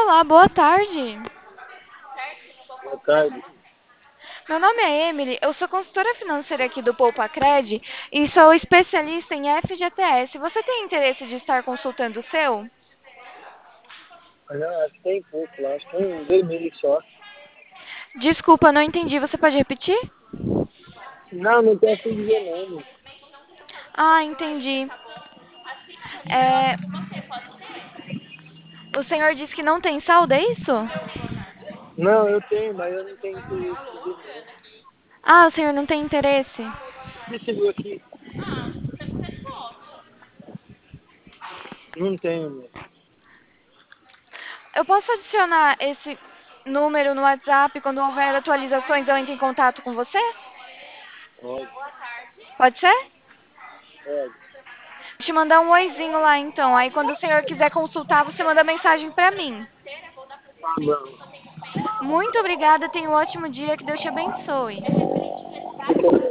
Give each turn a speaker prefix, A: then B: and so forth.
A: Olá, boa tarde.
B: Boa tarde.
A: Meu nome é Emily, eu sou consultora financeira aqui do Poupa-Cred e sou especialista em FGTS. Você tem interesse de estar consultando o seu?
B: Olha, acho que tem pouco lá, acho que tem um vermelho só.
A: Desculpa, não entendi. Você pode repetir?
B: Não, não tem assim dizer não, mano.
A: Ah, entendi. É, o senhor disse que não tem saldo, é isso?
B: Não, eu tenho, mas eu não tenho interesse em ver não.
A: Ah, o senhor não tem interesse.
B: Deixa eu ver aqui. Não tenho, meu.
A: Eu posso adicionar esse número no WhatsApp quando houver atualizações eu entro em contato com você?
B: Pode,
A: Pode ser?
B: pode.
A: Vou te mandar um oizinho lá então. Aí quando o senhor quiser consultar, você manda mensagem pra mim.
B: Tá bom.
A: Muito obrigada, tenha um ótimo dia, que Deus te abençoe.